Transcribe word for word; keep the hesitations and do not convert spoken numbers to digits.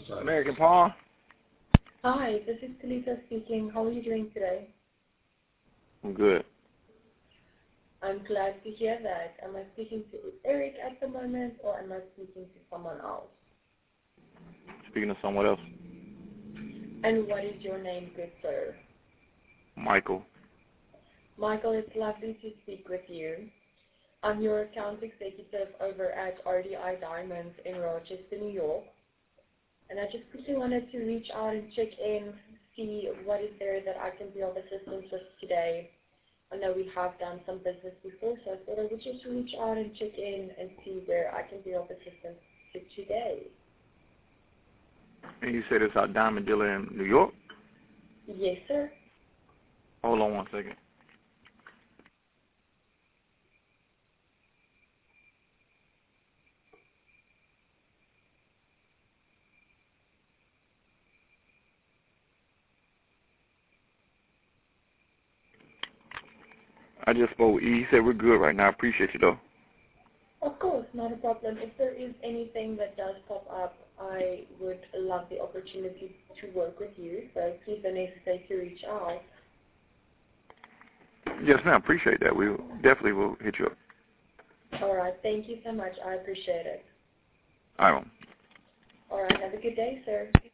American Paul. Hi, this is Talisa speaking. How are you doing today? I'm good. I'm glad to hear that. Am I speaking to Eric at the moment, or am I speaking to someone else? Speaking to someone else. And what is your name, good sir? Michael. Michael, it's lovely to speak with you. I'm your account executive over at R D I Diamonds in Rochester, New York. And I just quickly wanted to reach out and check in, see what is there that I can be of assistance with today. I know we have done some business before, so I thought I would just reach out and check in and see where I can be of assistance to today. And you said it's our diamond dealer in New York? Yes, sir. Hold on one second. I just spoke with E. He said we're good right now. I appreciate you, though. Of course, not a problem. If there is anything that does pop up, I would love the opportunity to work with you. So please don't hesitate to reach out. Yes, ma'am. Appreciate that. We definitely will hit you up. All right. Thank you so much. I appreciate it. All right, ma'am. All right. Have a good day, sir.